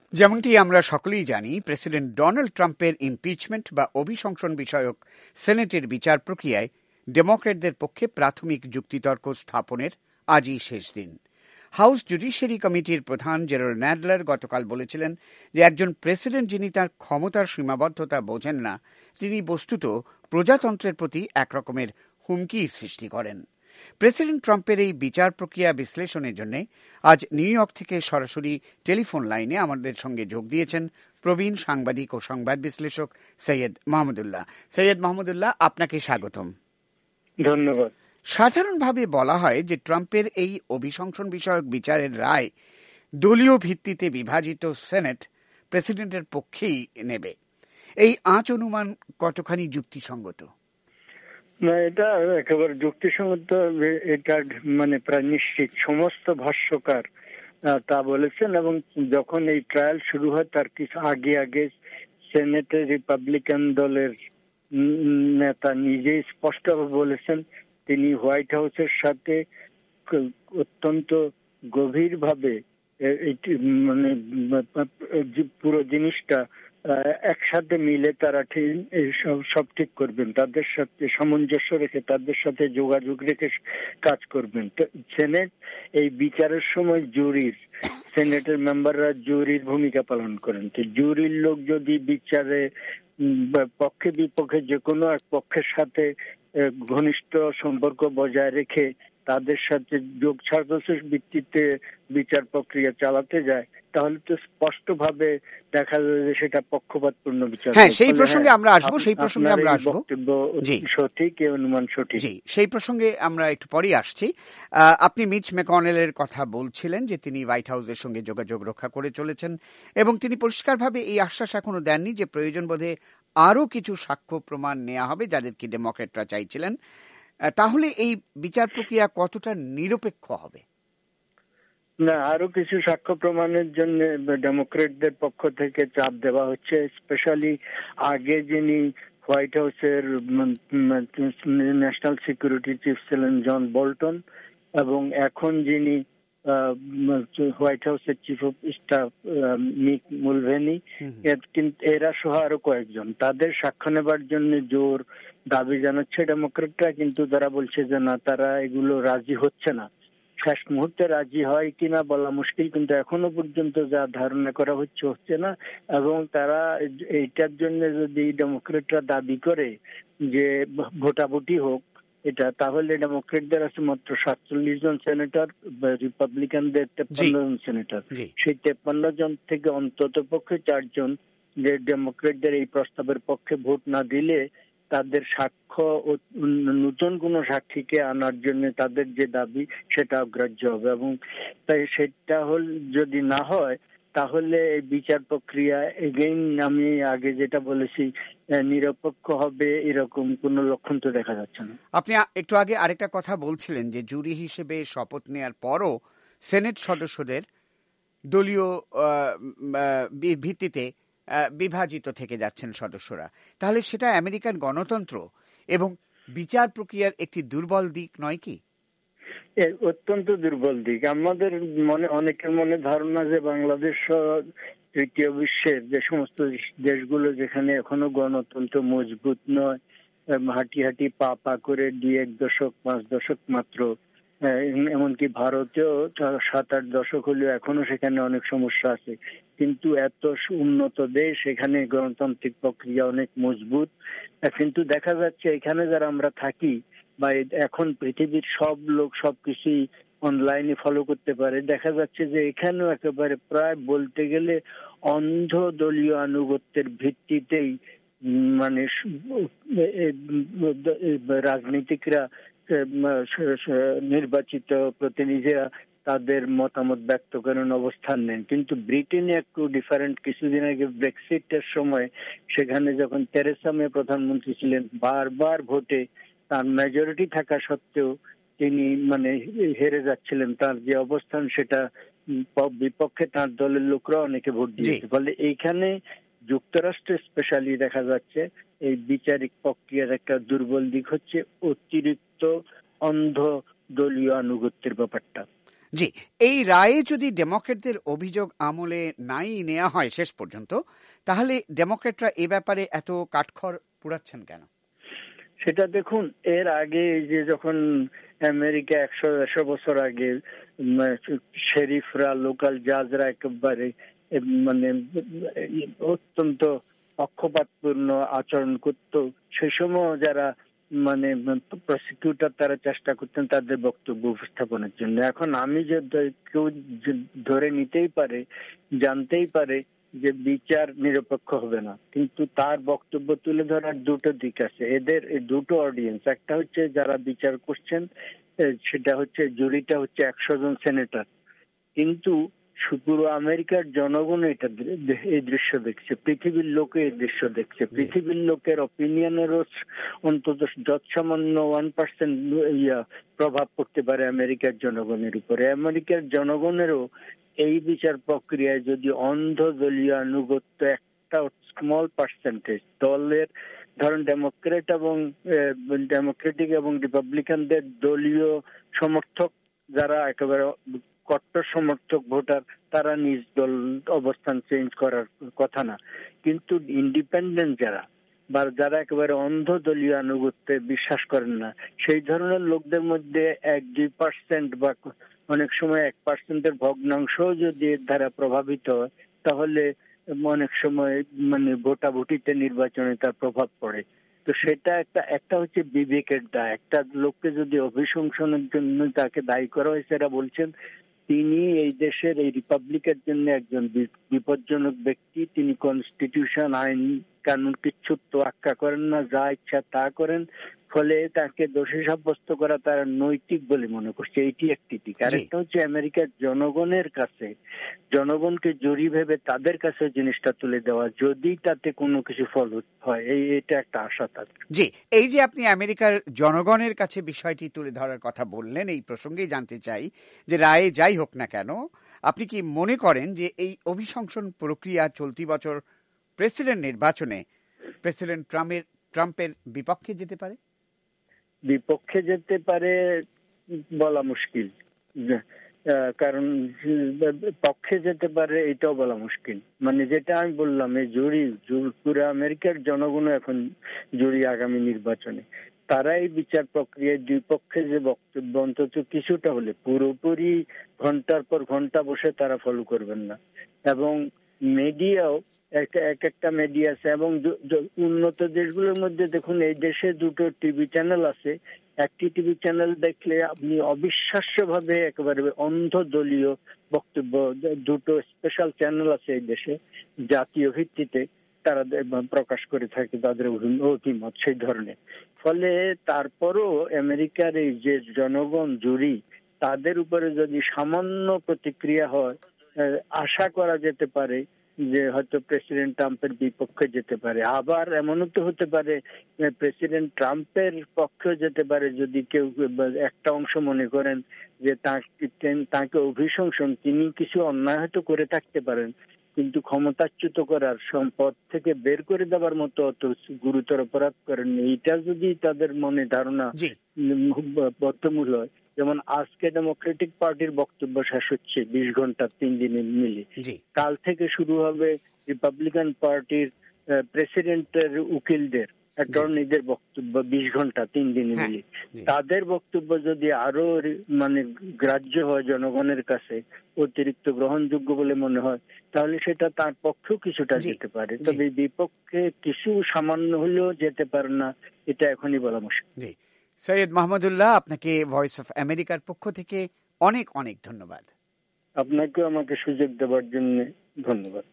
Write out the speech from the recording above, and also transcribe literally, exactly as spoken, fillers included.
যেমনটি আমরা সকলেই জানি, প্রেসিডেন্ট ডোনাল্ড ট্রাম্পের ইমপিচমেন্ট বা অভিশংসন বিষয়ক সেনেটের বিচার প্রক্রিয়ায় ডেমোক্র্যাটদের পক্ষে প্রাথমিক যুক্তিতর্ক স্থাপনের আজই শেষ দিন। হাউস জুডিশিয়ারি কমিটির প্রধান জেরাল্ড ন্যাডলার গতকাল বলেছিলেন যে একজন প্রেসিডেন্ট যিনি তার ক্ষমতার সীমাবদ্ধতা বোঝেন না, তিনি বস্তুত প্রজাতন্ত্রের প্রতি একরকমের হুমকি সৃষ্টি করেন। প্রেসিডেন্ট ট্রাম্পের এই বিচার প্রক্রিয়া বিশ্লেষণের জন্য আজ নিউ ইয়র্ক থেকে সরাসরি টেলিফোন লাইনে আমাদের সঙ্গে যোগ দিয়েছেন প্রবীণ সাংবাদিক ও সংবাদ বিশ্লেষক সৈয়দ মাহমুদুল্লাহ। সৈয়দ মাহমুদুল্লাহ, আপনাকে স্বাগতম। ধন্যবাদ। সাধারণভাবে বলা হয় যে ট্রাম্পের এই অভিশংসন বিষয়ক বিচারের রায় দলীয় ভিত্তিতে বিভাজিত সেনেট প্রেসিডেন্টের পক্ষেই নেবে। এই আঁচ অনুমান কতখানি যুক্তিসঙ্গত? না, এটা একেবারে যুক্তিসঙ্গত। এটা মানে প্রায় নিশ্চিত। সমস্ত ভাষ্যকার তা বলেছেন, এবং যখন এই ট্রায়াল শুরু হয় তার কিছু আগে আগে সেনেটের রিপাবলিকান দলের নেতা নিজেই স্পষ্টভাবে বলেছেন তিনি হোয়াইট হাউসের সাথে অত্যন্ত গভীরভাবে মানে পুরো জিনিসটা একসাথে মিলে তারা সব ঠিক করবেন, তাদের সাথে সামঞ্জস্য রেখে তাদের সাথে যোগাযোগ রেখে কাজ করবেন। সেনেট এই বিচারের সময় জুরির সেনেটের মেম্বাররা জুরির ভূমিকা পালন করেন। তো জুরির লোক যদি বিচারে পক্ষে বিপক্ষে যে কোনো এক পক্ষের সাথে ঘনিষ্ঠ সম্পর্ক বজায় রেখে তাদের সাথে যোগ সাজসের ভিত্তিতে বিচার প্রক্রিয়া চালাতে যায়, তাহলে তো স্পষ্টভাবে দেখা যায় যে সেটা পক্ষপাতপূর্ণ বিচার। হ্যাঁ, সেই প্রসঙ্গে আমরা আসবো সেই প্রসঙ্গে আমরা আসবো বক্তব্য সঠিক, এই অনুমান সঠিক। জি, সেই প্রসঙ্গে আমরা একটু পরেই আসছি। আপনি মিচ ম্যাকনেলের কথা বলছিলেন যে তিনি হোয়াইট হাউসের সঙ্গে যোগাযোগ রক্ষা করে চলেছেন, এবং তিনি পরিষ্কারভাবে এই আশ্বাস এখনো দেননি যে প্রয়োজন বোধে আরও কিছু সাক্ষ্য প্রমাণ নেওয়া হবে যাদেরকে ডেমোক্র্যাটরা চাইছিলেন। তাহলে এই বিচার প্রক্রিয়া কতটা নিরপেক্ষ হবে? না, আরো কিছু সাক্ষ্য প্রমাণের জন্য ডেমোক্রেটদের পক্ষ থেকে চাপ দেওয়া হচ্ছে। স্পেশালি আগে যিনি হোয়াইট হাউসের ন্যাশনাল সিকিউরিটি চিফ ছিলেন জন বোল্টন, এবং এখন যিনি হোয়াইট হাউসের chief of staff Mick Mulvaney, এরা সহ আরো কয়েকজন, তাদের সাক্ষ্য নেবার জন্য জোর দাবি জানাচ্ছে ডেমোক্রেটরা। কিন্তু তারা বলছে যে না, তারা এগুলো রাজি হচ্ছে না। শেষ মুহূর্তে রাজি হয় কিনা বলা মুশকিল, কিন্তু এখনো পর্যন্ত যা ধারণা করা হচ্ছে হচ্ছে না। এবং তারা এইটার জন্য যদি ডেমোক্রেটরা দাবি করে যে ভোটাভুটি হোক এটা, তাহলে ডেমোক্রেটদের আছে মাত্র সাতচল্লিশ জন সেনেটর, রিপাবলিকানদের তেপ্পান্ন জন সেনেটর। সেই তেপ্পান্ন জন থেকে অন্তত পক্ষে চারজন যে ডেমোক্রেটদের এই প্রস্তাবের পক্ষে ভোট না দিলে তাদের সাক্ষ্য ও নতুন কোন সাক্ষীকে আনার জন্য তাদের যে দাবি সেটা অগ্রাহ্য হবে। এবং তাই সেটা হল যদি না হয় তাহলে এই বিচার প্রক্রিয়া এগেইন আমি আগে যেটা বলেছি নিরপেক্ষ হবে এরকম কোন লক্ষণ তো দেখা যাচ্ছে না। আপনি একটু আগে আরেকটা কথা বলছিলেন যে জুরি হিসেবে শপথ নেওয়ার পরও সেনেট সদস্যদের দলীয় ভিত্তিতে বিভাজিত থেকে যাচ্ছেন সদস্যরা। তাহলে সেটা আমেরিকান গণতন্ত্র এবং বিচার প্রক্রিয়ার একটি দুর্বল দিক নয় কি? অত্যন্ত দুর্বল দিক। আমাদের মনে অনেকের মনে ধারণা যে বাংলাদেশ তৃতীয় বিশ্বের যে সমস্ত দেশগুলো যেখানে এখনো গণতন্ত্র মজবুত নয়, হাঁটি হাঁটি পা পা করে দুই এক দশক পাঁচ দশক মাত্র, এমনকি ভারতেও সাত আট দশক হলেও এখনো সেখানে অনেক সমস্যা আছে। কিন্তু এত উন্নত দেশ, এখানে গণতান্ত্রিক প্রক্রিয়া অনেক মজবুত। কিন্তু দেখা যাচ্ছে এখানে যারা আমরা থাকি বা এখন পৃথিবীর সব লোক সবকিছুই অনলাইনে ফলো করতে পারে, দেখা যাচ্ছে যে এখানেও একেবারে প্রায় বলতে গেলে অন্ধ দলীয় আনুগত্যের ভিত্তিতেই মানে রাজনীতিকরা নির্বাচিত প্রতিনিধিরা তাদের মতামত ব্যক্ত করেন, অবস্থান নেন। কিন্তু ব্রিটেনে একটু ডিফারেন্ট। কিছুদিন আগে ব্রেক্সিটের সময় সেখানে যখন তেরেসা মে প্রধানমন্ত্রী ছিলেন, বারবার ভোটে তার মেজরিটি থাকা সত্ত্বেও তিনি মানে হেরে যাচ্ছিলেন। তার যে অবস্থান সেটা বিপক্ষে তার দলের লোকরা অনেকে ভোট দিয়েছে। ফলে এইখানে যুক্তরাষ্ট্রে স্পেশালি দেখা যাচ্ছে এই বিচারিক প্রক্রিয়ার একটা দুর্বল দিক হচ্ছে অতিরিক্ত অন্ধ দলীয় আনুগত্যের ব্যাপারটা। জি, এই রায়ে যদি ডেমোক্রেটদের অভিযোগ আমলে নাই নেওয়া হয় শেষ পর্যন্ত, তাহলে ডেমোক্রেটরা এ ব্যাপারে এত কাঠখড় পোড়াচ্ছেন কেন? সেটা দেখুন, এর আগে যে যখন আমেরিকা একশো একশো বছর আগে শেরিফরা, লোকাল জাজরা একেবারে মানে অত্যন্ত পক্ষপাতপূর্ণ আচরণ করত, সে সময় যারা মানে প্রসিকিউটর তারা চেষ্টা করতেন তাদের বক্তব্য উপস্থাপনের জন্য। এখন আমি যে কেউ ধরে নিতেই পারে, জানতেই পারে যে বিচার নিরপেক্ষ হবে না, কিন্তু তার বক্তব্য তুলে ধরার দুটো দিক আছে। এদের দুটো অডিয়েন্স, একটা হচ্ছে যারা বিচার করছেন, সেটা হচ্ছে জুরিটা হচ্ছে একশো জন সেনেটর, কিন্তু পুরো আমেরিকার জনগণ এটা এই দৃশ্য দেখছে, পৃথিবীর লোকে এই দৃশ্য দেখছে, পৃথিবীর লোকের অপিনিয়নেরও অন্তত যৎসামান্য ওয়ান পার্সেন্ট ইয়া প্রভাব পড়তে পারে আমেরিকার জনগণের উপরে। আমেরিকার জনগণেরও এই বিচার প্রক্রিয়ায় যদি অন্ধ দলীয় আনুগত্য একটা স্মল পার্সেন্টেজ দলের, ধরুন ডেমোক্রেট এবং ডেমোক্রেটিক এবং রিপাবলিকানদের দলীয় সমর্থক যারা একেবারে কট্টর সমর্থক ভোটার, তারা নিজ দল অবস্থান চেঞ্জ করার কথা না, কিন্তু ইন্ডিপেন্ডেন্ট যারা বা যারা একেবারে অন্ধ দলীয় আনুগত্যে বিশ্বাস করেন না, সেই ধরনের লোকদের মধ্যে এক দুই পার্সেন্ট বা অনেক সময় এক পার্সেন্টের ভগ্নাংশ যদি এর দ্বারা প্রভাবিত হয়, তাহলে অনেক সময় মানে ভোটাভুটিতে নির্বাচনে তার প্রভাব পড়ে। তো সেটা একটা একটা হচ্ছে বিবেকের দায়। একটা লোককে যদি অভিশংসনের জন্য তাকে দায়ী করা হয়েছে, এরা বলছেন তিনি এই দেশের এই রিপাবলিকের জন্য একজন বিপজ্জনক ব্যক্তি, তিনি কনস্টিটিউশন, আইন কানুন কিচ্ছু তোয়াক্কা করেন না, যা ইচ্ছা তা করেন, ফলে তাকে দোষী সাব্যস্ত করা তারা নৈতিক বলে মনে করছে। এইটি একটি দিক। আরেকটা হচ্ছে আমেরিকার জনগণের কাছে, জনগণকে জড়ি ভেবে তাদের কাছে জিনিসটা তুলে দেওয়া, যদি তাতে কোনো কিছু ফল হয়, এই এটা একটা আশা তাদের। জি, এই যে আপনি আমেরিকার জনগণের কাছে বিষয়টি তুলে ধরার কথা বললেন, এই প্রসঙ্গেই জানতে চাই যে রায়ে যাই হোক না কেন, আপনি কি মনে করেন যে এই অভিশংসন প্রক্রিয়া চলতি বছর প্রেসিডেন্ট নির্বাচনে প্রেসিডেন্ট ট্রাম্পের ট্রাম্পের বিপক্ষে যেতে পারে? বিপক্ষে যেতে পারে বলা মুশকিল, কারণ পক্ষে যেতে পারে এটাও বলা মুশকিল। মানে যেটা আমি বললাম, এই জুরি, পুরো আমেরিকার জনগণ এখন জুরি আগামী নির্বাচনে, তারা এই বিচার প্রক্রিয়ায় দুই পক্ষে যে বক্তব্য অন্তত কিছুটা হলে, পুরোপুরি ঘন্টার পর ঘন্টা বসে তারা ফলো করবেন না। এবং মিডিয়াও এক একটা মিডিয়া আছে, এবং উন্নত দেশগুলোর মধ্যে দেখুন এই দেশে দুটো টিভি চ্যানেল আছে, একটি টিভি চ্যানেল দেখলে আপনি অবিশ্বাস্য ভাবে একেবারে অন্ধ দলীয় বক্তব্য, দুটো স্পেশাল চ্যানেল আছে এই দেশে জাতীয় ভিত্তিতে, তারা প্রকাশ করে থাকে তাদের অভিমত সেই ধরনের। ফলে তারপরও আমেরিকার এই যে জনগণ জুরি, তাদের উপরে যদি সামান্য প্রতিক্রিয়া হয়, আশা করা যেতে পারে যে হয়তো প্রেসিডেন্ট ট্রাম্পের বিপক্ষে যেতে পারে। আবার এমনও তো হতে পারে প্রেসিডেন্ট ট্রাম্পের পক্ষে যেতে পারে, যদি কেউ একটা অংশ মনে করেন যে তাকে অভিশংসন, তিনি কিছু অন্যায় হয়তো করে থাকতে পারেন, কিন্তু ক্ষমতাচ্যুত করার, সম্পদ থেকে বের করে দেওয়ার মতো অত গুরুতর অপরাধ করেন, এইটা যদি তাদের মনে ধারণা বদ্ধমূল হয়। যেমন আজকে ডেমোক্রেটিক পার্টির বক্তব্য শেষ হচ্ছে বিশ ঘন্টা তিন দিনে মিলে, কাল থেকে শুরু হবে রিপাবলিকান পার্টির প্রেসিডেন্টের উকিলদের, অ্যাটর্নিদের বক্তব্য বিশ ঘন্টা তিন দিনে মিলে। তাদের বক্তব্য যদি আরো মানে গ্রাহ্য হয় জনগণের কাছে, অতিরিক্ত গ্রহণযোগ্য বলে মনে হয়, তাহলে সেটা তার পক্ষেও কিছুটা যেতে পারে। তবে বিপক্ষে কিছু সামান্য হলেও যেতে পারে না, এটা এখনই বলা মুশকিল। সৈয়দ মাহমুদুল্লাহ, আপনাকে ভয়েস অফ আমেরিকার পক্ষ থেকে অনেক অনেক ধন্যবাদ। আপনাকেও আমাকে সুযোগ দেওয়ার জন্য ধন্যবাদ।